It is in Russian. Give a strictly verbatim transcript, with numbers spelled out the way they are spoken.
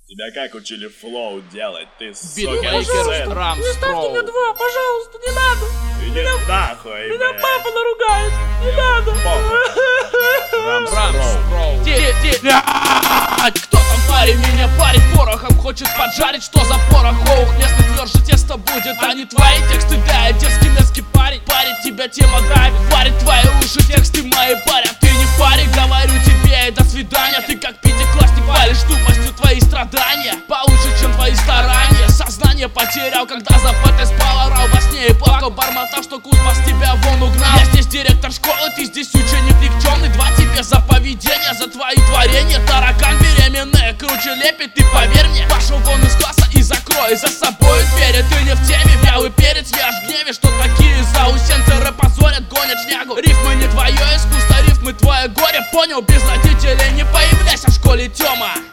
Тебя как учили флоу делать? Ты, сука, Битбейкер, Рамс Не ставьте мне Проу. два, пожалуйста, не надо. иди нахуй, Меня блядь. папа наругает, не надо. Рамс Рамс Проу. Проу. Де- де- блядь, кто там парень? Меня парень порохом хочет поджарить. Что за порох? Оух, местный тверже тесто будет, а не твои тексты. Да, я детский мерзкий парень. Парень, тебя тема драйв. Парень, твои уши, тексты мои парят. Ты не парень, говорю тебе, и до свидания. Ты как пятиклассник палишь тупостью твои страдания. Получше, чем твои старания. Сознание потерял, когда за пэтой спал, орал во сне и плакал, бормотал, что Кузбасс тебя вон угнал. Я здесь директор школы, ты здесь ученик никчемный. Два тебе за поведение, за твои творения. Таракан беременная, круче лепит, ты поверь мне. Пошел вон из класса и закрой за собой дверь. Ты не в теме, вялый перец, я аж в гневе, что такие заусенцы рэпа позорят, гонят шнягу. Рифмы не твое искусство, рифмы твое горе. Понял, без родителей не появляйся в школе, Тёма.